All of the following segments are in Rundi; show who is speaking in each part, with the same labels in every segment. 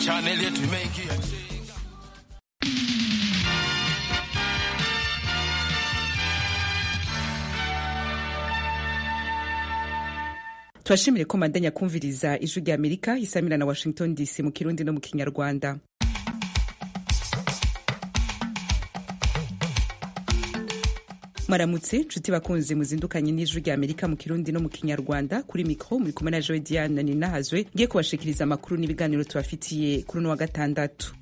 Speaker 1: channel tumekia.
Speaker 2: Twashimire ko mandanya kumviriza ijwi rya Amerika isamira na Washington DC mu Kirundi no mu Kinyarwanda. Maramutse nshuti bakunzi muzindukanye n'ijwi rya Amerika mu Kirundi no mu Kinyarwanda, kuri mikro muri kumwe na Joy Diane Ninahazwe ngiye kubashikiriza amakuru n'ibiganiro tubafitiye kuri no wa gatandatu.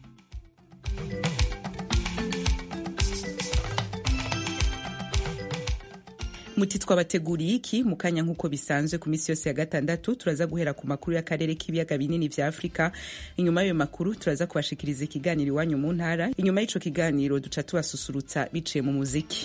Speaker 2: Muti twabateguriye iki mukanya nkuko bisanzwe ku misi yose ya gatandatu, turaza guhera ku makuru y'akarere k'ibiyaga binini vya Afrika. Inyuma y'ayo makuru turaza kubashikiriza ikiganiro iwanyu mu ntara. Inyuma y'ico kiganiro duca tubasusurutsa biciye mu muziki.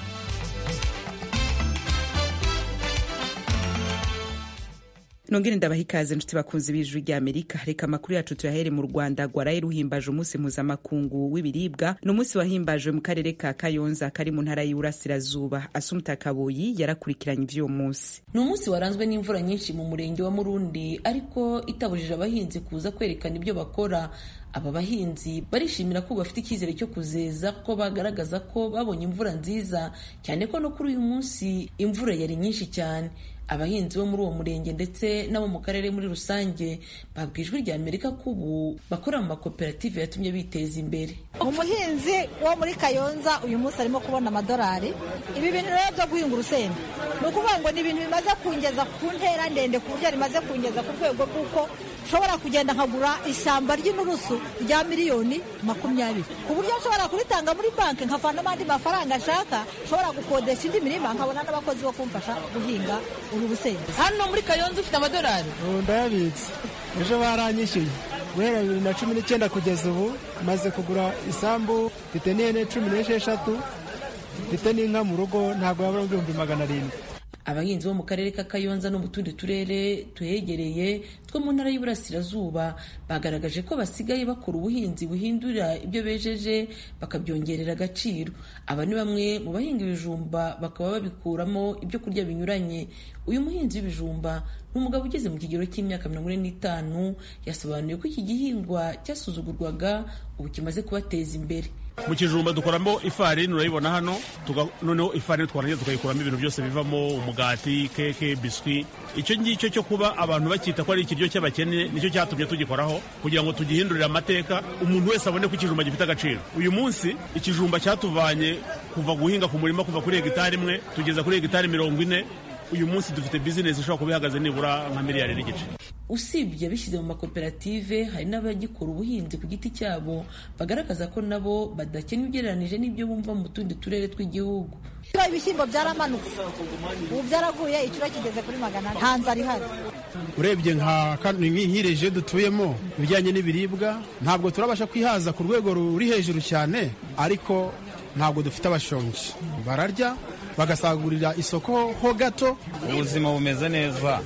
Speaker 2: Nongere ndabaha ikaze nshuti bakunzi b'ijwi rya Amerika. Reka amakuru yacu tuyahere mu Rwanda. Gwaraye ruhimbaje umunsi mpuzamakungu w'ibiribwa. Ni umunsi wahimbajwe mu karere ka Kayonza kari mu ntara y'Iburasirazuba. Asumta Kaboyi yarakurikiranye ivy'uwo munsi.
Speaker 3: Ni umunsi waranzwe n'imvura nyinshi mu murenge wa Murundi, ariko itabujije abahinzi kuza kwerekana ibyo bakora. Aba bahinzi barishimira ko bafite icyizere cyo kuzeza, ko bagaragaza ko babonye imvura nziza, cyane ko no kuri uyu munsi imvura yari nyinshi cyane. Abahinzi bo muri uwo murenge ndetse nabo mu karere muri rusange babwijwe rya Amerika ko ubu bakora mu makoperative yatumye biteza imbere.
Speaker 4: Umuhinzi wo muri Kayonza uyu munsi arimo kubona amadolari. Ibi bintu rero byo guhinga urusenda, ni ukuvuga ngo ni ibintu bimaze kungeza ku ntera ndende, ku buryo rimaze kungeza ku rwego rw'uko nshobora kugenda nkagura ishyamba ry'inturusu rya miliyoni 20, ku buryo nshobora kuritanga muri banki nkavanamo andi mafaranga nshaka, nshobora gukodesha indi mirima nkabona n'abakozi bo kumfasha guhinga uru rusenda.
Speaker 3: Hano muri Kayonza ufite amadolari?
Speaker 5: Ndayabitse, ejo baranyishyuye guhera 2019 kugeza ubu. Maze kugura isambu, mfite n'ihene 16, mfite n'inka mu rugo, ntabwo yabura 700.
Speaker 3: Abahinzi bo mu karere ka Kayonza no mu tundi turere tuhegereye two mu ntara y'Iburasirazuba bagaragaje ko basigaye bakora ubuhinzi buhindura ibyo bejeje bakabyongerera agaciro. Aba ni bamwe mu bahinga ibijumba bakaba babikuramo ibyo kurya binyuranye. Uyu muhinzi w'ibijumba ni umugabo ugeze mu kigero cy'imyaka 45, yasobanuye ko iki gihingwa cyasuzugurwaga ubu kimaze kubateza imbere.
Speaker 6: Mu kijumba dukoramo ifarini, urayibona hano, noneho ifarini twarangiza tukayikuramo ibintu byose bivamo umugati, keke, biswi. Icyo ngicyo cyo kuba abantu bakita ko ari ikiryo cy'abakene nicyo cyatumye tugikoraho, kugira ngo tugihindurire amateka, umuntu wese abone ko ikijumba gifite agaciro. Uyu munsi ikijumba cyatuvanye kuva guhinga ku murima kuva kuri hegitari 1 tugeza kuri hegitari 40. Uyu munsi dufite business ishobora kubihagaze nibura nka miliyari n'igice.
Speaker 3: Usibye bishyize mu makoperative, hari n'abagikora ubuhinzi ku giti cyabo bagaragaza ko nabo badakena ugereranije n'ibyo bumva mu tundi turere tw'igihugu.
Speaker 4: Ibishyimbo byaramanutse, ubu byaraguye, ikiro kigeze kuri 100. Hanze ari hari.
Speaker 5: Urebye nk'ireje dutuyemo ibijyanye n'ibiribwa, ntabwo turabasha kwihaza ku rwego ruri hejuru cyane, ariko ntabwo dufite abashonji. Bararya bagasagurira isoko ho gato.
Speaker 7: Ubuzima bumeze neza,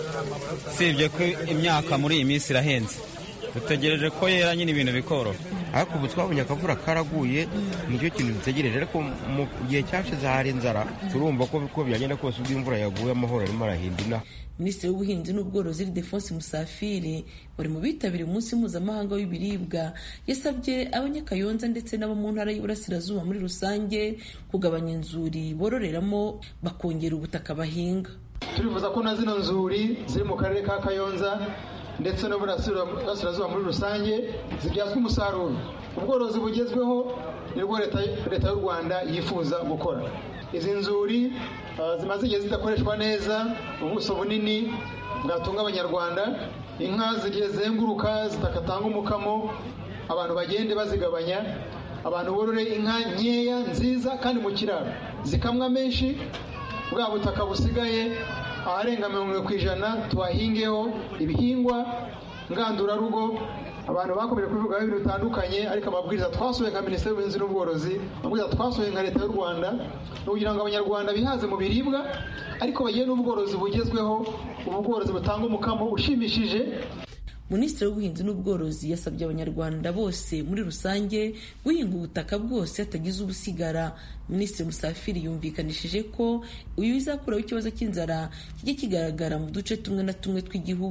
Speaker 7: sibye ko imyaka muri iyi minsi irahenze, dutegereje ko yera nyine ibintu bikoroha.
Speaker 8: Ariko ubu twabonye akavura karaguye, nicyo kintu dutegereje. Ariko mu gihe cyashize hari inzara, turumva ko byagenda kose ubwo imvura yaguye amahoro arimo arahinda.
Speaker 3: Minisitiri w'ubuhinzi n'ubworozi Ildefonse Musafiri bari mu bitabiriye umunsi mpuzamahanga w'ibiribwa, yasabye abanyakayonza ndetse n'abo mu ntara y'Iburasirazuba muri rusange kugabanya inzuri bororeramo bakongera ubutaka bahinga.
Speaker 9: Turifuza ko na zino nzuri ziri mu karere ka Kayonza ndetse no Burasirazuba muri rusange zibyazwa umusaruro. Ubworozi bugezweho nibwo leta y'u Rwanda yifuza gukora. Izi nzuri zimaze igihe zidakoreshwa neza, ubuso bunini bwatunga abanyarwanda, inka zigiye zenguruka zitakatanga umukamo, abantu bagende bazigabanya, abantu borore inka nkeya nziza kandi mu kiraro zikamwa menshi, bwa butaka busigaye aharenga 40% tuhahingeho ibihingwa ngandurarugo. Abantu bakomeje kuvuga ibintu bitandukanye, ariko amabwiriza twasohoye nka Minisiteri y'Ubuhinzi n'Ubworozi, amabwiriza twasohoye nka Leta y'u Rwanda no kugira ngo abanyarwanda bihaze mu biribwa, ariko bagiye n'ubworozi bugezweho, ubworozi butanga umukamo ushimishije.
Speaker 3: Minisitiri w'Ubuhinzi n'Ubworozi yasabye abanyarwanda bose muri rusange guhinga ubutaka bwose hatagize ubusigara. Minisitiri Musafiri yumvikanishije ko uyu bizakuraho ikibazo cy'inzara kijye kigaragara mu duce tumwe na tumwe tw'igihugu.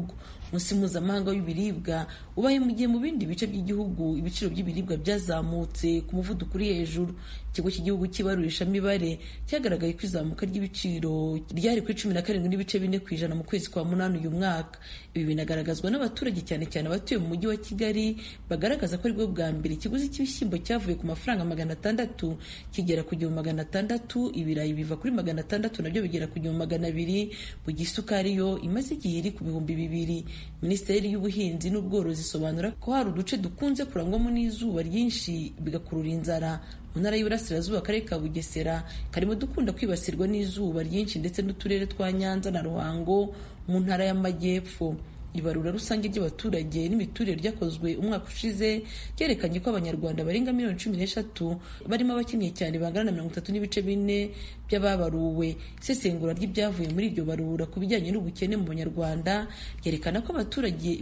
Speaker 3: umunsi mpuzamahanga w'ibiribwa ubaye mu gihe mu bindi bice by'igihugu ibiciro by'ibiribwa byazamutse ku muvuduko uri hejuru. Ikigo cy'igihugu cy'ibarurishamibare cyagaragaye ko izamuka ry'ibiciro ryari kuri 17.4% mu kwezi kwa munani uyu mwaka. Ibi binagaragazwa n'abaturage cyane cyane abatuye mu mujyi wa Kigali, bagaragaza ko aribwo bwa mbere ikiguzi cy'ibishyimbo cyavuye ku mafaranga 600 kigera ku 600, ibirayi biva kuri 600 nabyo bigera ku 200, mu gisukari yo imaze igihe iri ku 2,000. Minisiteri y'Ubuhinzi n'Ubworozi isobanura ko hari uduce dukunze kurangwamo n'izuba ryinshi bigakurura inzara. Mu ntara y'Iburasirazuba akarere ka Bugesera karimo dukunda kwibasirwa n'izuba ryinshi ndetse n'uturere twa Nyanza na Ruhango mu ntara y'Amajyepfo. Ibarura rusange ry'abaturage n'imiturire ryakozwe umwaka ushize ryerekanye ko abanyarwanda barenga 13 barimo abakeneye cyane bangana na 33.4% by'ababaruwe. Isesengura ry'ibyavuye muri iryo barura ku bijyanye n'ubukene mu banyarwanda ryerekana ko abaturage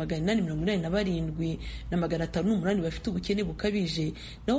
Speaker 3: 887,508 bafite ubukene bukabije, naho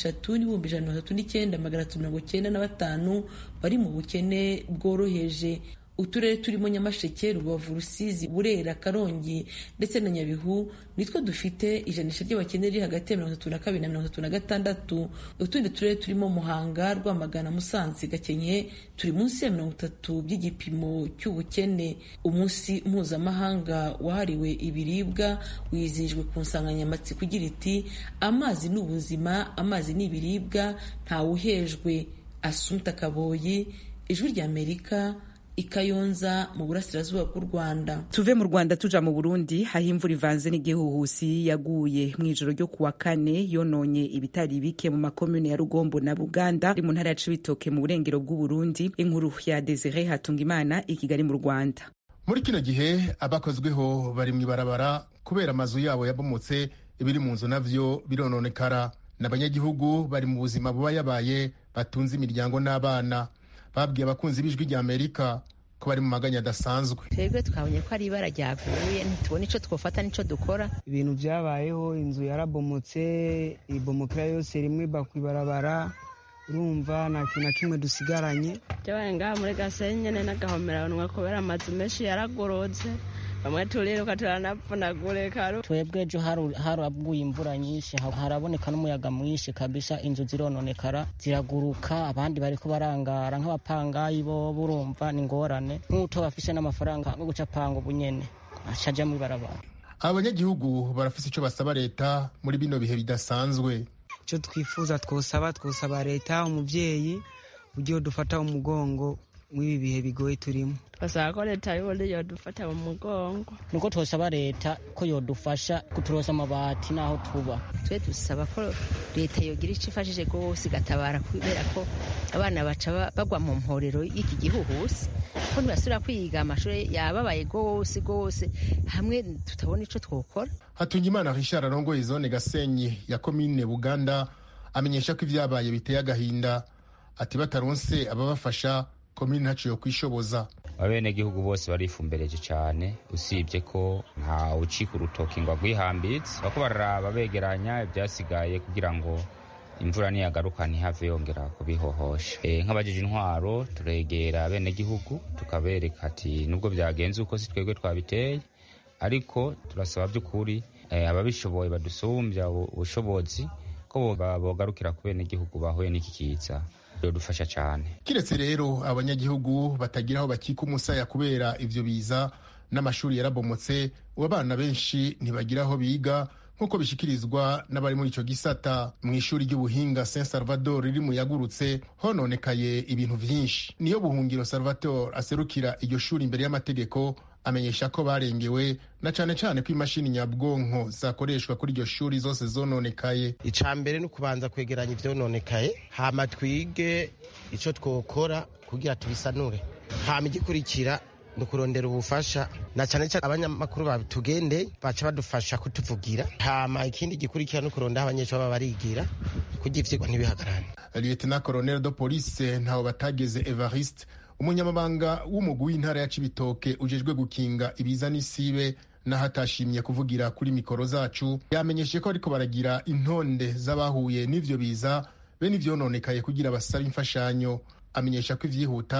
Speaker 3: 3,139,395 bari mu bukene bworoheje. Uturere turimo Nyamasheke, Rubavu, Rusizi, Burera, Karongi ndetse na Nyabihu nitwo dufite ijanisha ry'abakene riri hagati ya 32 na 36. Utundi turere turimo Muhanga, Rwamagana, Musanze, Gakenke turi munsi ya 30 by'igipimo cy'ubukene. Umunsi mpuzamahanga wahariwe ibiribwa wizihijwe ku nsanganyamatsiko igira iti amazi ni ubuzima, amazi ni ibiribwa, ntawuhejwe. Assumpta Kaboyi, Ijwi ry'Amerika, Ikayonza mu burasirazuba bw'u Rwanda.
Speaker 2: Tuve mu Rwanda tuja mu Burundi, aho imvura ivanze n'igihuhusi yaguye mu ijoro ryo kuwa kane yononye ibitari bike mu makomune ya Rugombo na Buganda ari mu ntara ya Cibitoke mu burengero bw'u Burundi. Inkuru ya Desire Hatungimana i Kigali mu Rwanda.
Speaker 1: Muri kino gihe abakozweho bari mu ibarabara kubera amazu yabo yabomotse, ibiri mu nzu navyo birononekara, n'abanyagihugu bari mu buzima buba yabaye batunze imiryango n'abana. Babwiye abakunzi b'Ijwi ry'Amerika ko bari mu maganya adasanzwe.
Speaker 10: Twebwe twabonye ko ari ibara ryaguye, ntitubona ico twofata nico dukora. Ibintu byabayeho, inzu yarabomotse, ibomokera yose rimwe bakwibarabara, urumva nta kintu na kimwe dusigaranye.
Speaker 11: Byabaye ngaha muri Gasenyi nyene n'agahomeranwa kubera amazu menshi yaragorotse, bamwe turiruka turanapfunagurika.
Speaker 12: Twebwe ejo haraguye imvura nyinshi, haraboneka n'umuyaga mwinshi kabisa, inzu zirononekara ziraguruka, abandi bariko barangara nk'abapangayi bo burumva ni ngorane, nk'uto bafise n'amafaranga yo guca panga ubunyene ashaja mu barabara.
Speaker 1: Abanyagihugu barafise ico basaba leta muri bino bihe bidasanzwe.
Speaker 13: Ico twosaba leta, umuvyeyi ugiye dufata umugongo mw'ibi bihe bigoye turimo.
Speaker 11: Basaba ko leta yodufata mu mugongo.
Speaker 12: Nuko twosaba leta ko yodufasha kuturosa amabati naho tuba.
Speaker 10: Twe dusaba ko leta yogira ico ifashije gose igatabara kubera ko abana baca bagwa mu mporero y'iki gihuhusi, ko ntibasubira kwiga amashuri yababaye gose hamwe tutabona ico twokora.
Speaker 1: Hatungimana Richard arongoye zone Gasenyi ya komine Buganda amenyesha ko ivyabaye biteye agahinda, ati bataronse ababafasha komine ntaciye kwishoboza.
Speaker 14: Abenegihugu bose barifumbereje cyane, usibye ko nta ucika urutoki ngo agwihambitse, bako bararaba begeranya ibyasigaye kugira ngo imvura niyagaruka ntihave yongera kubihohosha. Nk'abajije intwaro turegera abenegihugu tukabereka ati nubwo byagenze uko si twebwe twabiteye, ariko turasaba by'ukuri ababishoboye badusumbya ubushobozi ko bogarukira ku benegihugu bahuye n'iki kiza dufasha cyane.
Speaker 1: Kiretse rero abanyagihugu batagira aho bakika umusaya kubera ivyo biza, n'amashuri yarabomotse, abana benshi ntibagira aho biga nk'uko bishikirizwa n'abari muri ico gisata. Mu ishuri ry'ubuhinga Saint Salvador riri mu yagurutse hononekaye ibintu vyinshi. Niyo Buhungiro Salvatore aserukira iryo shuri imbere y'amategeko amenyesha ko barengewe na cane cane ko imashini nyabwonko zakoreshwa kuri iryo shuri zose zononekaye.
Speaker 15: Icambere no kubanza kwegeranya ivyononekaye, hama twige ico twokora kugira tubisanure, hama igikurikira no kurondera ubufasha, na cane cane abanyamakuru batugende baca badufasha kutuvugira, hama ikindi gikurikira no kurondera abanyeshuri baba barigira kugira ivyigwa ntibihagarane.
Speaker 1: Lieutenant Colonel de Police ntaho batageze Evariste, umunyamabanga w'umugwi w'intara ya Cibitoke ujejwe gukinga ibiza n'isibe n'ahatashimye kuvugira kuri mikoro zacu, yamenyeshe ko ariko baragira intonde z'abahuye n'ivyo biza be n'ivyononekaye kugira basabe imfashanyo. Amenyesha ko ivyihuta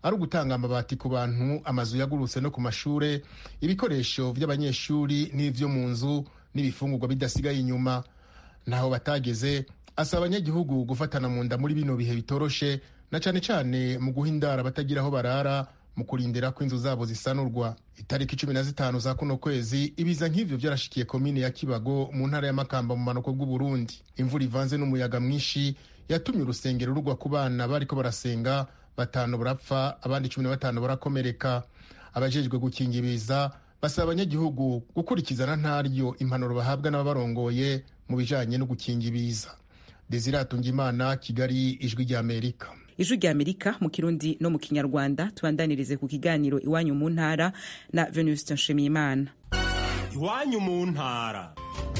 Speaker 1: ari ugutanga amabati ku bantu, amazu yagurutse no ku mashure, ibikoresho vy'abanyeshuri n'ivyo mu nzu n'ibifungurwa bidasigaye inyuma. Naho batageze, asaba abanyagihugu gufatana mu nda muri bino bihe bitoroshe, na cane cane mu guha indara batagira aho barara, mu kurindira ko inzu zabo zisanurwa. Itariki 15 za kuno kwezi ibiza nk'ivyo vyarashikiye komine ya Kibago mu ntara ya Makamba mu manuko bw'u Burundi. Imvura ivanze n'umuyaga mwinshi yatumye urusengero rugwa ku bana bariko barasenga, 5 barapfa, abandi 15 barakomereka. Abajejwe gukinga ibiza basaba abanyagihugu gukurikizana ntaryo impanuro bahabwa n'ababarongoye mu bijanye no gukinga ibiza. Desire Atungimana, Kigali, Ijwi ry'Amerika.
Speaker 2: Ijwi ry'Amerika mu Kirundi no mu Kinyarwanda. Tubandanirize ku kiganiro Iwanyu mu ntara na Venuste Nshimiyimana.
Speaker 16: Iwanyu mu ntara.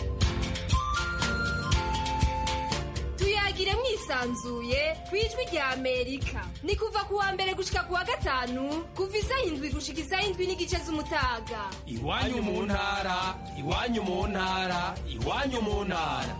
Speaker 16: Tuyagire mwisanzuye ku Ijwi ry'Amerika. Ni kuva ku wa mbere gushika ku wa gatanu, kuva isaha 7 gushika isaha 7:30 z'umutaga. Iwanyu mu ntara, iwanyu mu ntara, iwanyu mu ntara.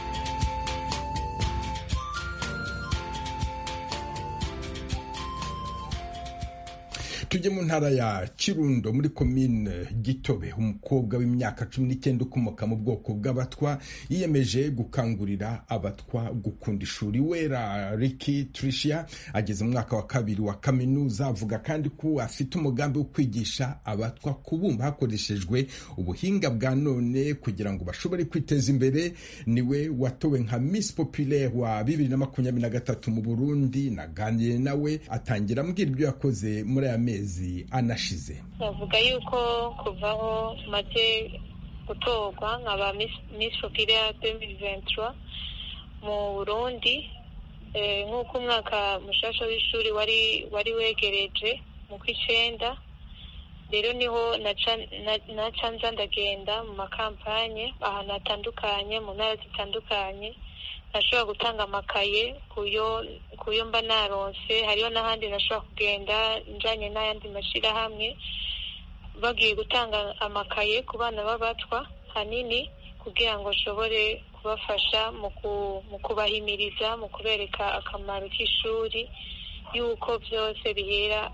Speaker 17: Tujye mu ntara ya Kirundo muri komine Gitobe. Umukobwa w'imyaka 19 ukomoka mu bwoko bw'abatwa yiyemeje gukangurira abatwa gukunda ishuri. Wera Ricky Tricia ageze mu mwaka wa 2 wa kaminuza, avuga kandi ko afite umugambi wo kwigisha abatwa kubumba hakoreshejwe ubuhinga bwa none kugira ngo bashobore kwiteza imbere. Niwe watowe nka Miss Populaire wa 2023 mu Burundi. Naganiriye nawe atangira ambwira ibyo yakoze muri aya mezi anashize.
Speaker 18: Bavuga yuko kuvaho maze gutorwa nkaba Miss Populaire 2023 mu Burundi, nk'uko umwaka mushasha w'ishuri wari wegereje mu kw'icenda, rero niho nacanza ndagenda mu makampanye ahantu hatandukanye mu ntara zitandukanye. Nashobora gutanga amakaye kuyo mba naronse. Hariho n'ahandi nashobora kugenda njanye n'ayandi mashirahamwe bagiye gutanga amakaye ku bana b'abatwa hanini, kugira ngo nshobore kubafasha mu kubahimiriza, mu kubereka akamaro k'ishuri, yuko byose bihera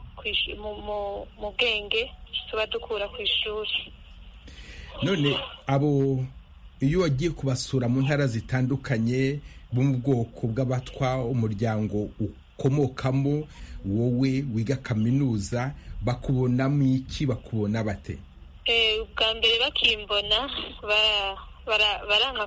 Speaker 18: mu bwenge tuba dukura ku ishuri.
Speaker 17: None abo iyo wagiye kubasura mu ntara zitandukanye bo mu bwoko bw'abatwa, umuryango ukomokamo, wowe wiga kaminuza, bakubonamo iki? Bakubona bate?
Speaker 18: Ubwa mbere bakimbona baranka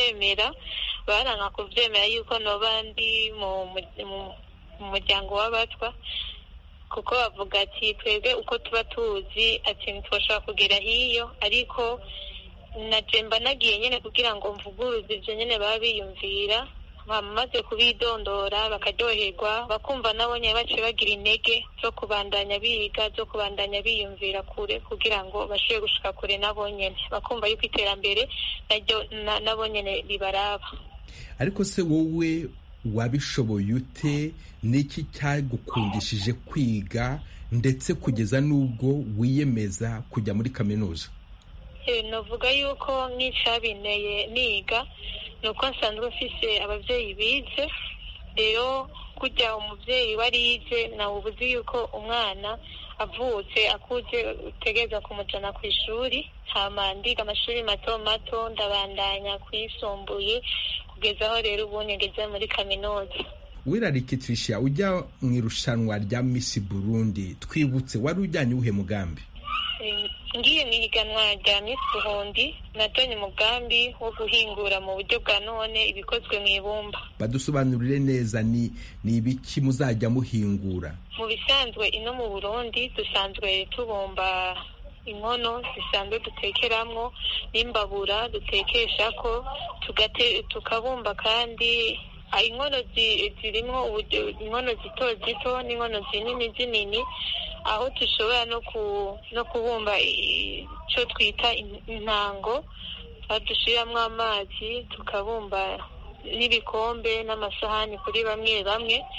Speaker 18: kuvyemera yuko noba ndi mu muryango w'abatwa, kuko bavuga ati twebwe uko tuba tuzi ati ntitwashobora kugera hiyo, ariko najemba nagiye nyene kugira ngo mvuguruze ivyo nyene baba biyumvira. Bamaze kubidondora bakaryoherwa, bakumva nabo nyene baciye bagira intege zo kubandanya biga, zo kubandanya biyumvira kure, kugira ngo bashobore gushika kure nabo nyene, bakumva yuko iterambere nabo nyene ribaraba.
Speaker 17: Ariko se wowe wabishoboye ute? Niki cyagukundishije kwiga ndetse kugeza n'ubwo wiyemeza kujya muri kaminuza?
Speaker 18: Novuga yuko nk'icabinteye niga nuko nsanzwe mfise abavyeyi bize. Rero kujya umuvyeyi warize nawe ubuzi yuko umwana avutse akuze utegereza kumujana ku ishuri. Hama ndiga amashuri mato mato, ndabandanya kwisumbuye kugeza aho rero ubu ngeze muri kaminuza.
Speaker 17: Wera Ricky Tricia, ujya mu irushanwa rya Miss Burundi, twibutse wari ujyanye uhe mugambi?
Speaker 18: Ngiye mu higanwa rya Miss Burundi natonye umugambi wo guhingura mu buryo bwa none ibikozwe mu ibumba.
Speaker 17: Badusobanurire neza ni ibiki muzajya muhingura?
Speaker 18: Mu bisanzwe ino mu Burundi dusanzwe tubumba inkono zisanzwe dutekeramwo n'imbabura dutekesha ko, tukabumba kandi inkono zirimo inkono zito zito n'inkono zinini, aho dushobora no kubumba icyo twita intango, dushiramwo amazi, tukabumba n'ibikombe n'amasahani kuri bamwe bamwe.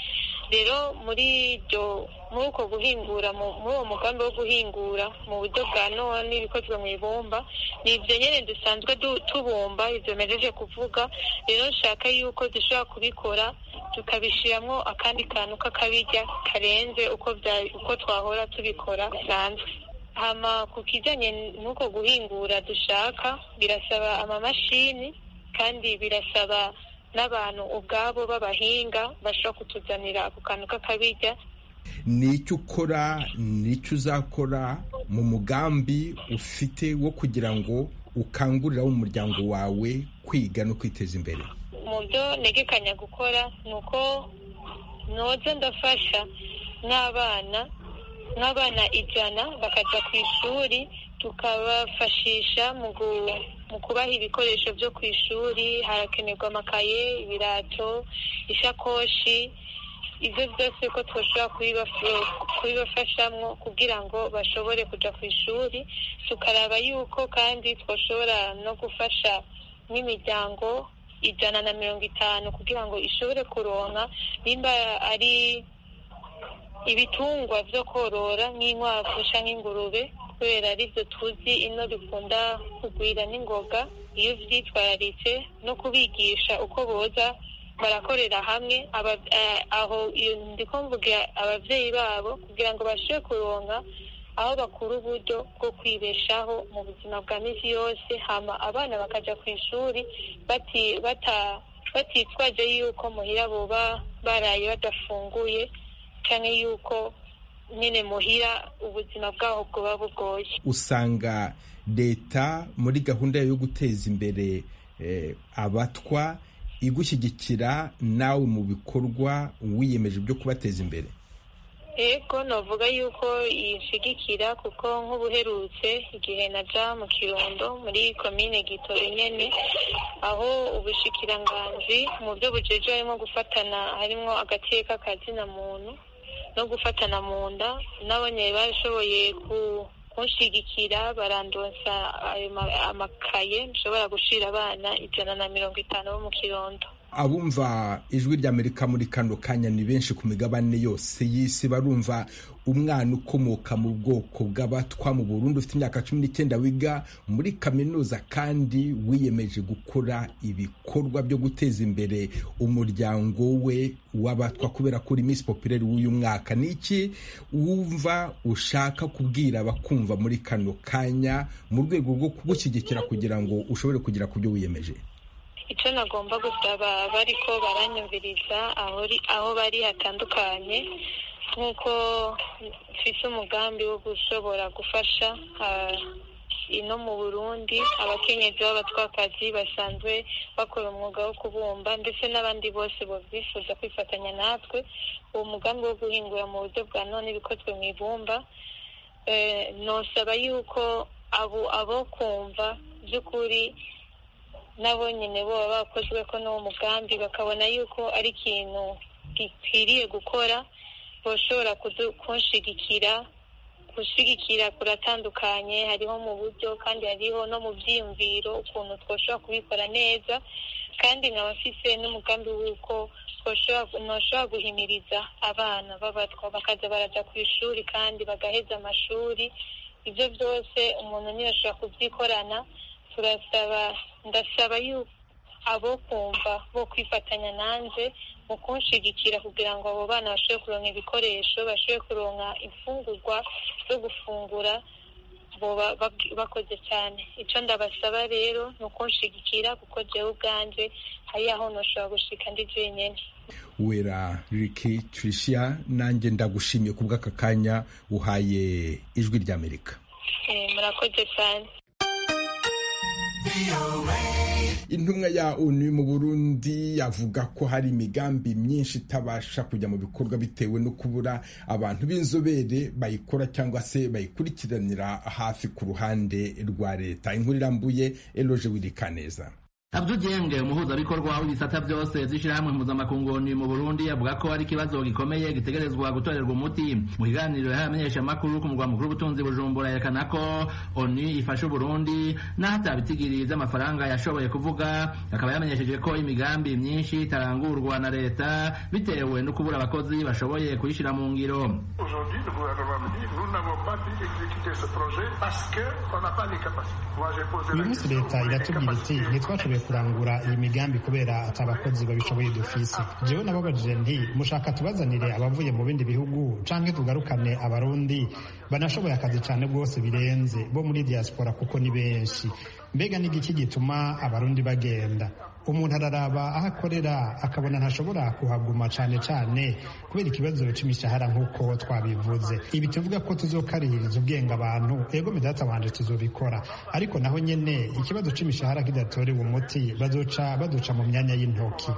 Speaker 18: rero muri uko guhingura muri uwo mugambi wo guhingura mu buryo bwa none ibikozwe mu ibumba ni ibyo nyine dusanzwe tubumba ibyo mejeje kuvuga. rero nshaka yuko dushobora kubikora tukabishyiramo akandi kantu k'akabirya karenze uko twahora tubikora bisanzwe. hama ku kijyanye n'uko guhingura dushaka birasaba amamashini kandi birasaba n'abantu ubwabo b'abahinga bashobora kutuzanira ako kantu k'akabirya.
Speaker 17: ni icyo ukora ni icyo uzakora mu mugambi ufite wo kugira ngo ukangurire abo mu muryango wawe kwiga no kwiteza imbere?
Speaker 18: mu byo ntegekanya gukora ni uko noza ndafasha n'abana 100 bakajya ku ishuri, tukabafashisha mu kubaha ibikoresho byo ku ishuri. harakenerwa amakaye, ibirato, ishakoshi, ibyo byose ko twashobora kubibafashamo kugira ngo bashobore kujya ku ishuri. tukaraba yuko kandi twashobora no gufasha nk'imiryango 150 kugira ngo ishobore kuronka nimba ari ibitungwa byo korora nk'inkwavu cyangwa ingurube, kubera aribyo tuzi ino bikunda kugwira n'ingoga. iyo byitwararitse no kubigisha uko boza barakorera hamwe aho ndiko mvuga abavyeyi babo kugira ngo bashobore kuronka aho bakura uburyo bwo kwibeshaho mu buzima bwa misi yose. hama abana bakaja ku ishuri batitwaje yuko muhira boba baraye badafunguye canke yuko nyine muhira ubuzima bwaho bwoba bugoye.
Speaker 17: usanga leta muri gahunda yo guteza imbere abatwa igushyigikira nawe mu bikorwa wiyemeje byo kubateza imbere?
Speaker 18: Ego novuga yuko yishigikira kuko nk'ubuherutse igihe naja mu Kirundo muri komine Gitobe nyene, aho ubushikiranganji mu byo bujeje harimo gufatana, harimo agateka kazina muntu no gufatana mu nda, nabonye bashoboye kunshigikira barandonsa amakaye nshobora gushira abana 150 bo mu Kirundo.
Speaker 17: Abumva ijwi ry'Amerika muri kano kanya ni benshi ku migabane yose y'isi, barumva umwana ukomoka mu bwoko bw'abatwa mu Burundi ufite imyaka 19 wiga muri kaminuza kandi wiyemeje gukora ibikorwa byo guteza imbere umuryango we w'abatwa kubera kuri Miss Populaire w'uyu mwaka. Niki wumva ushaka kubwira abakumva muri kano kanya mu rwego rwo kugushyigikira kugira ngo ushobore kugira ku byo wiyemeje?
Speaker 18: Icyo nagomba gusaba bariko baranyumviriza aho bari hatandukanye, nk'uko mfise umugambi wo gushobora gufasha ino mu Burundi abakenyezi b'abatwakazi basanzwe bakora umwuga wo kubumba ndetse n'abandi bose bifuza kwifatanya natwe. uwo mugambi wo guhingura mu buryo bwa none bikozwe mu ibumba, nosaba yuko abo kumva by'ukuri nabo nyine boba bakozwe ko n'uwo mugambi bakabona yuko ari ikintu gikwiriye gukora, boshobora kunshigikira. Gushigikira kuratandukanye, hariho mu buryo kandi hariho no mu byiyumviro ukuntu twoshobora kubikora neza. kandi nkaba mfise n'umugambi w'uko noshobora guhimiriza abana b'abatwa bakaza baraja ku ishuri kandi bagaheza amashuri. Ibyo byose umuntu niyo ashobora kubyikorana. Ndasaba yuko abo kumva bo kwifatanya nanje mu kunshigikira kugira ngo abo bana bashobore kuronka ibikoresho, bashobore kuronka imfungurwa zo gufungura, bakoze cyane. Icyo ndabasaba rero ni ukunshigikira kuko jewe ubwanje hari aho noshobora gushika ndi jenyene.
Speaker 17: Wera Ricky Tricia, nanjye ndagushimiye ku bw'aka kanya uhaye ijwi ry'Amerika.
Speaker 18: Murakoze cyane.
Speaker 17: Intumwa ya ONU mu Burundi yavuga ko hari imigambi myinshi itabasha kujya mu bikorwa bitewe no kubura abantu b'inzobere bayikora cyangwa se bayikurikiranira hafi ku ruhande rwa leta. Inkuru irambuye Eloge Wirikaneza.
Speaker 19: Abdou Dieng umuhuzabikorwa w'ibisata byose vy'ishirahamwe mpuzamakungu mu Burundi avuga ko ari ikibazo gikomeye gitegerezwa gutorerwa umuti. Mu kiganiro yahamenyesha amakuru ku mugwa mukuru w'ubutunzi Bujumbura yerekana ko ONU ifasha Burundi n'ahatabitigiri vy'amafaranga yashoboye kuvuga, akaba yamenyesheje ko imigambi myinshi itarangurwa na leta bitewe no kubura abakozi bashoboye kuyishira mu ngiro.
Speaker 20: Aujourd'hui le gouvernement me dit nous n'avons pas pu exécuter ce projet parce que on n'a pas les capacités. Moi j'ai posé la question.
Speaker 21: Leta iratubwira iti ntitwashoboye kurangura iyi migambi kubera atabakozi babishoboye dufise. Jewe nababajije nti mushaka tubazanire abavuye mu bindi bihugu canke tugarukane abarundi banashoboye akazi cane rwose birenze bo muri diaspora kuko ni benshi. Mbega n'igiki gituma abarundi bagenda? Umuntu araraba aho akorera akabona ntashobora kuhaguma cane cane kubera ikibazo c'imishahara nk'uko twabivuze. Ibi tuvuga ko tuzokarihiriza ubwenge abantu, ego medata wanje tuzobikora, ariko naho nyene ikibazo c'imishahara kidatorewe umuti bazoca baduca mu myanya y'intoki.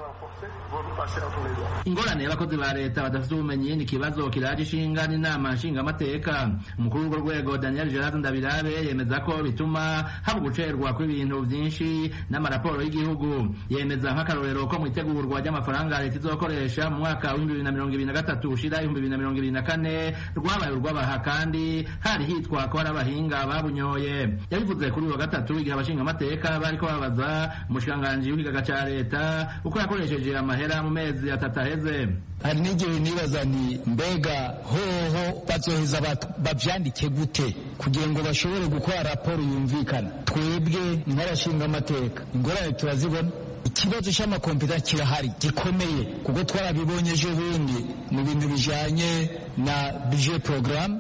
Speaker 19: Ingorane y'abakozi ba leta badafite ubumenyi ni ikibazo kiraje ishinga n'inama nshingamateka. Umukuru w'urwo rwego Daniel Gerard Ndabirabe yemeza ko bituma haba gucerwa kw'ibintu byinshi n'amaraporo y'igihugu. Yemeza nk'akarorero ko mu itegurwa ry'amafaranga leta izokoresha mu mwaka w'2023 ushira 2024 rwabaye urwabaha kandi hari hitwa ko ari abahinga babunyoye. Yabivuze kuri uwa gatatu igihe abashingamateka bariko babaza umushikiranganji w'ikigaga ca leta uko yakoresheje amahera mu mezi atataheze.
Speaker 22: Hari n'igihe nibaza ni mbega hoho bazoheza bavyandike gute kugira ngo bashobore gukora raporo yumvikana. Twebwe nk'abashinga amateka ingorane turazibona. Ikibazo cy'amakompiyuta kirahari gikomeye kuko twarabibonye ejo bundi mu bintu bijanye na budget programme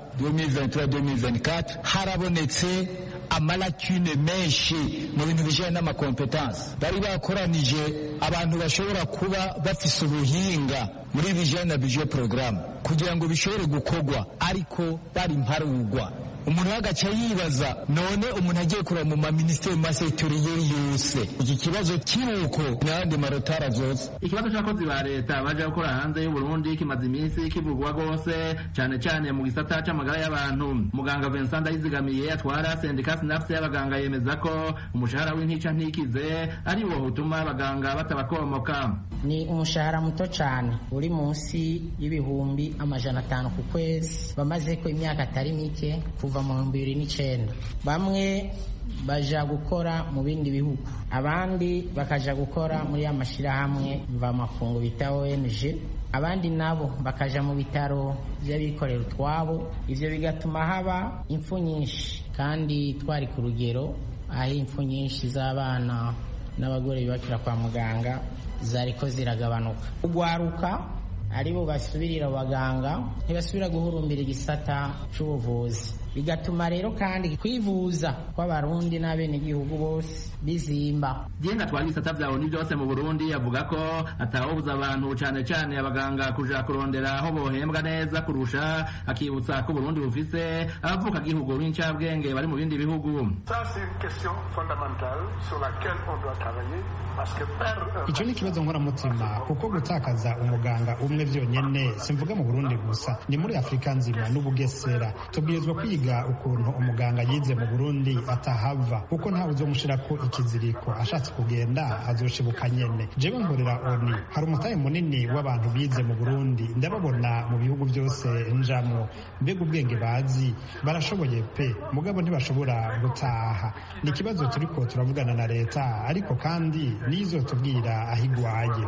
Speaker 22: 2023-2024 harabonetse amalakune menshi mu bintu bijanye n'amakompetansi. Bari bakoranije abantu bashobora kuba bafise ubuhinga muri bijanye na budget programme kugira ngo bishobore gukorwa ariko bari mparugwa. Umuntu agaca yibaza none umuntu agiye kuraba mu maministeri masektoriyeri yose iki kibazo kiruko n'andi marotara zose.
Speaker 19: Ikibazo cy'abakozi ba leta baje gukora hanze y'u Burundi kimaze iminsi kivugwa gose cyane cyane mu gisata c'amagara y'abantu. Muganga Vincent Ndayizigamiye atwara sendika SNAFS y'abaganga yemeza ko umushahara w'intica ntikize ari wo utuma abaganga batabakomoka.
Speaker 23: Ni umushahara muto cyane uri munsi y'ibihumbi 500 ku kwezi, bamaze ko imyaka atari mike kuva mu 2009. Bamwe baja gukora mu bindi bihugu, abandi bakaja gukora muri amashirahamwe mvamakungu bita ONG, abandi nabo bakaja mu bitaro by'abikorera utwabo. Ivyo bigatuma haba impfu nyinshi, kandi twari ku rugero aho impfu nyinshi z'abana n'abagore bibakira kwa muganga zariko ziragabanuka. Ugwaruka aribo basubirira abaganga ntibasubira guhurumbira igisata c'ubuvuzi, bigatuma rero kandi kwivuza kw'abarundi n'abenegihugu bose bizimba.
Speaker 19: Jenga twari gisata vya ONU byose mu Burundi avuga ko atawobuza abantu cane cane abaganga kuja kurondera aho bohembwa neza kurusha, akibutsa ko Burundi bufise abavuka gihugu b'incabwenge bari mu bindi bihugu.
Speaker 20: Ça c'est une question fondamentale sur laquelle on doit travailler parce que
Speaker 21: ico ni kibazo nkoramutima kuko gutakaza umuganga umwe vyonyene simvuga mu Burundi gusa, ni muri Afrika nzima n'ubugesera. Tubwirizwa kwiga ukuntu umuganga yize mu Burundi atahava kuko ntawe uzomushirako ikiziriko, ashatse kugenda azoshibuka nyene. Jewe nkorera ONU, hari umutahe munini w'abantu bize mu Burundi, ndababona mu bihugu byose njamwo. Mbega ubwenge bazi, barashoboye pe, mugabo ntibashobora gutaha. Ni ikibazo turiko turavugana na leta, ariko kandi nizo tubwira ahigwaye.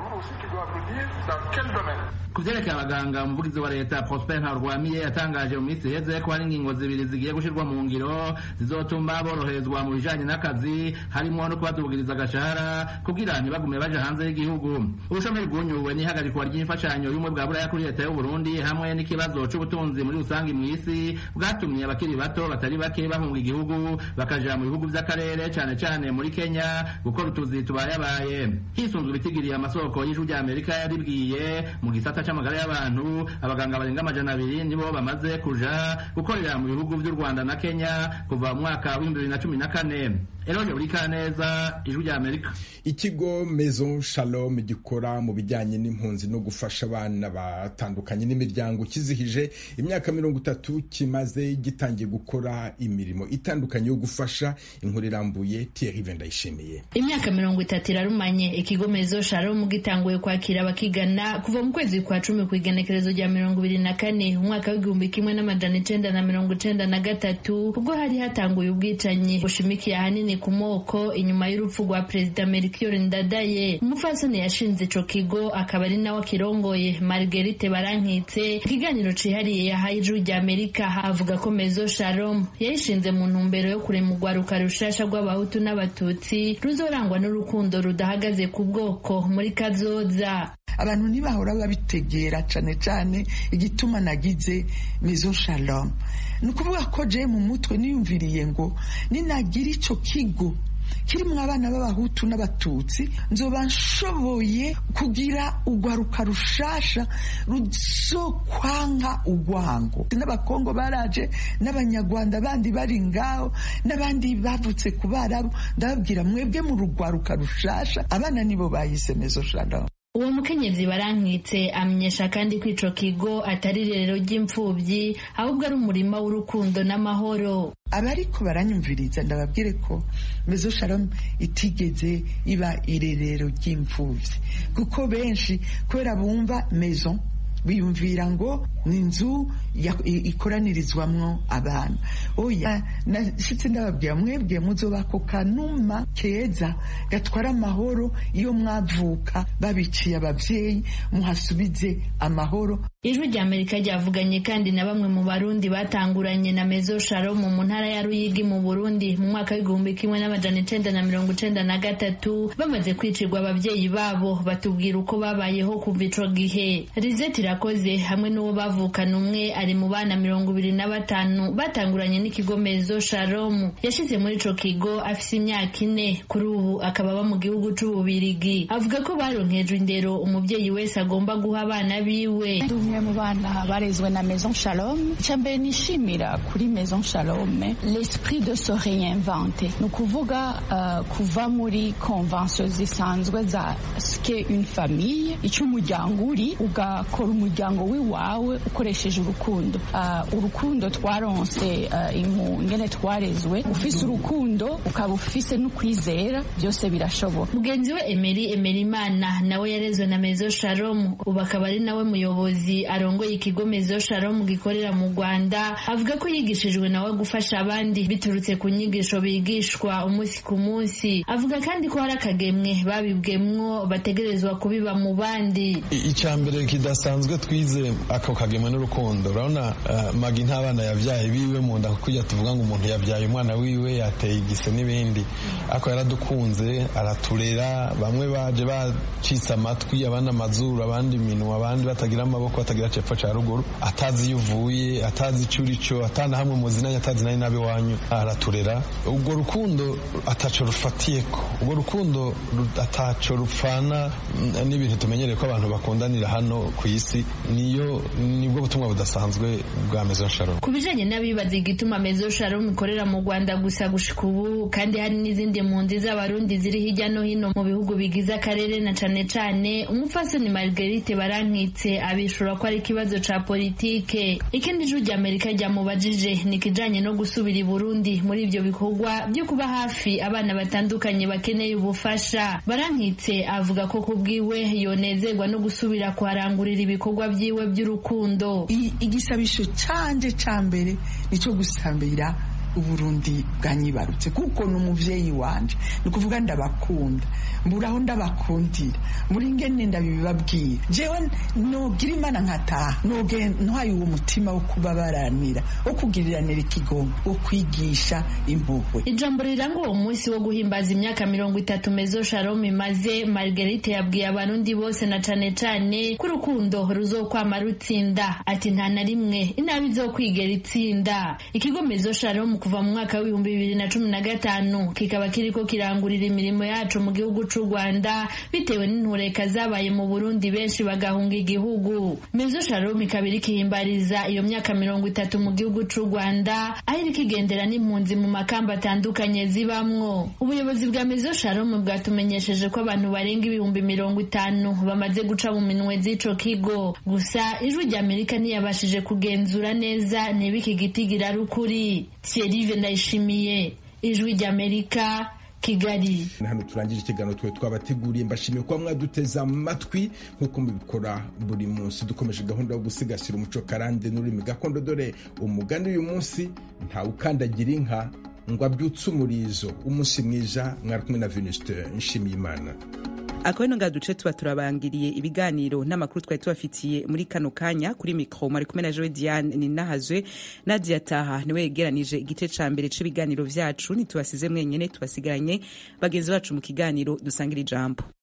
Speaker 19: Kuvyerekeye abaganga, umuvugizi wa leta Prosper Ntarwamiye yatangaje mu minsi iheze ko hari ingingo zibiri zigiye gushirwa mu ngiro zizotuma boroherezwa mu bijanye n'akazi, harimo no kubadugiriza agashahara kugira ntibagume baje hanze y'igihugu. Ubushomeri bwunyuwe n'ihagarikwa ry'imfashanyo y'umwe bwa buraya kuri leta y'u Burundi hamwe n'ikibazo c'ubutunzi muri rusangi mw'isi bwatumye abakiri bato batari bake bahunga igihugu bakaja mu bihugu vy'akarere cane cane muri Kenya gukora utuzi tubayabaye. Hisunzwe ibitigiriye amasoko y'ijuru rya Amerika yaribwiye mu gisata c'amagara y'abantu abaganga barenga 200 nibo bamaze kuja gukorera mu bihugu bihugu by'u Rwanda na Kenya kuva mu mwaka wa 2014. Eroje buri kaneza ijwi rya Amerika.
Speaker 17: Ikigo Maison Shalom gikora mu bijyanye n'impunzi no gufasha abana batandukanye n'imiryango kizihije imyaka 30 kimaze gitangiye gukora imirimo itandukanye yo gufasha. Inkuru irambuye Thierry Vendayishimiye.
Speaker 4: Imyaka 30 irarumanye ikigo Maison Shalom gitanguye kwakira abakigana kuva mu kwezi kwa 10 ku igenekerezo rya 2024 umwaka w'1993 ubwo hari hatanguye ubwicanyi bushimikiye ahanini ku moko inyuma y'urupfu rwa Perezida Melchior Ndadaye. Umufasoni yashinze ico kigo akaba ari nawe akirongoye Marguerite Barankitse. Ikiganiro cihariye yahaye ijwi rya Amerika avuga ko Maison Shalom yayishinze mu ntumbero yo kurema urwaruka rushasha rw'abahutu n'abatutsi ruzorangwa n'urukundo rudahagaze ku bwoko muri kazoza.
Speaker 5: Abantu ntibahora babitegera cane cane igituma nagize Maison Shalom. Nukuvuga ko je mu mutwe niyumviriye ngo ninagira ico kigo kirimwo abana b'abahutu n'abatutsi nzoba nshoboye kugira urwaruka rushasha ruzokwanga urwango. N'abakongo baraje n'abanyarwanda bandi bari ngaho n'abandi bavutse ku Barabu ndababwira mwebwe mu rugwaruka rushasha abana nibo bayise Maison Shalom.
Speaker 4: Uwo mukenyezi Barankitse amenyesha kandi ko ico kigo atari irerero ry'imfuvyi ahubwo ari umurima w'urukundo n'amahoro.
Speaker 5: Abariko baranyumviriza ndababwire ko Maison Shalom itigeze iba irerero ry'imfuvyi kuko benshi kubera bumva maison biyumvira ngo ni inzu ikoranirizwamwo abana. Oya, nashitse ndababwira mwebwe muzobako kanuma keza gatwara amahoro iyo mwavuka babiciye abavyeyi muhasubize amahoro.
Speaker 4: Ijwi rya Amerika ryavuganye kandi na bamwe mu Barundi batanguranye na Maison Shalom mu ntara ya Ruyigi mu Burundi mu mwaka w'1993 bamaze kwicirwa abavyeyi babo. Batubwira uko babayeho kuva ico gihe. Rizeti Rakoze hamwe n'uwo bavukana umwe ari mu bana 25 batanguranye n'ikigo Maison Shalom. Yashize muri ico kigo afise imyaka 4 kuri ubu akaba aba mu gihugu c'Ububirigi. Avuga ko baronkejwe indero umuvyeyi wese agomba guha abana biwe.
Speaker 6: Mu bana barezwe na Maison Shalom cyambere nishimira kuri Maison Shalom l'esprit de se réinventer no kuvuga kuva muri convention zisanzwe za ske une famille icumuryango uri ugakora umuryango wiwawe ukoresheje urukundo. Urukundo twaronse ingene twarezwe ufise urukundo ukaba ufise no kwizera byose birashoboka.
Speaker 4: Mugenzi we Emerimana nawe yarezwe na Maison Shalom ubu akaba ari nawe muyobozi arongoye ikigo Maison Shalom gikorera mu Rwanda. Avuga ko yigishijwe nawe gufasha abandi biturutse ku nyigisho bigishwa umunsi ku munsi. Avuga kandi ko hari akagemwe babibwemwo bategerezwa kubiba mu bandi.
Speaker 24: Icambere kidasanzwe twize ako kagemwe n'urukundo. Urabona Magi ntabana yavyaye biwe mu nda kujya tuvuga ngo umuntu yavyaye umwana wiwe yateye igise n'ibindi. Ako yaradukunze araturera, bamwe baje bacitse amatwi abandi amazuru abandi minwa abandi batagira amaboko batagira cepfo ca ruguru atazi yuvuye atazi icurico atana hamwe muzinanya atazi nari nabe wanyu araturera. Ubwo rukundo ataco rufatiyeko, ubwo rukundo ataco rupfana n'ibintu tumenyereye ko abantu bakundanira hano ku isi. Nibwo butumwa budasanzwe bwa Maison Shalom.
Speaker 4: Kubijanye n'abibaza igituma Maison Shalom ikorera mu Rwanda gusa gushika ubu kandi hari n'izindi mpunzi z'abarundi ziri hirya no hino mu bihugu bigize akarere na cane cane umupfasoni Marguerite Barankitse abishura ko ari ikibazo ca politike. Ikindi ijwi rya Amerika ryamubajije ni kijanye no gusubira i Burundi muri ivyo bikorwa byo kuba hafi abana batandukanye bakeneye ubufasha. Barankitse avuga ko kubwiwe yonezerwa no gusubira kuharangurira ibikorwa vyiwe by'urukundo.
Speaker 5: Igisabisho canje cambere nico gusambira Uburundi bwanyibarutse kuko n'umuvyeyi wanje nukuvuga ndabakunda mburaho ndabakundira muri ngene ndabibabwira jewe nogira Imana nkataha ntwaye uwo mutima wo kubabaranira wo kugiriranira ikigongo wo kwigisha impuhwe.
Speaker 4: Ijambo riranga uwo munsi wo guhimbaza imyaka 30 Maison Shalom imaze. Marguerite yabwiye abarundi bose na cane cane ko urukundo ruzokwama rutsinda. Ati nta na rimwe inabi izokwigera itsinda. Ikigo Maison Shalom kuva mu mwaka w'ibihumbi 2015 kikaba kiriko kirangurira imirimo yacu mu gihugu c'u Rwanda bitewe n'intureka zabaye mu Burundi benshi bagahunga igihugu. Maison Shalom ikaba iriko ihimbariza iyo myaka 30 mu gihugu c'u Rwanda aho iriko igendera n'impunzi mu makamba atandukanye zibamwo. Ubuyobozi bwa Maison Shalom bwatumenyesheje ko abantu barenga ibihumbi 50 bamaze guca mu minwe z'ico kigo. Gusa ijwi rya Amerika ntiyabashije kugenzura neza niba iki gitigira ari ukuri. Thierry Ndayishimiye, ijwi rya Amerika, Kigali.
Speaker 17: Hano turangije ikiganiro twe twabateguriye, mbashimiye kuba mwaduteze amatwi nk'uko mubikora buri munsi. Dukomeje gahunda yo gusigasira umuco karande n'ururimi gakondo, dore umugani uyu munsi: ntawe ukandagira inka ngo abyutse umurizo. Umunsi mwiza, mwari kumwe na Venuste Nshimiyimana.
Speaker 2: Akabino nga duce tuba turabangiriye ibiganiro n'amakuru twari tubafitiye muri kano kanya. Kuri mikro mwari kumwe na Joe Diane Ninahazwe. Nadia Taha niwe yegeranije igice ca mbere c'ibiganiro vyacu. Ntitubasize mwenyene, tubasigaranye bagenzi bacu mu kiganiro dusangira ijambo.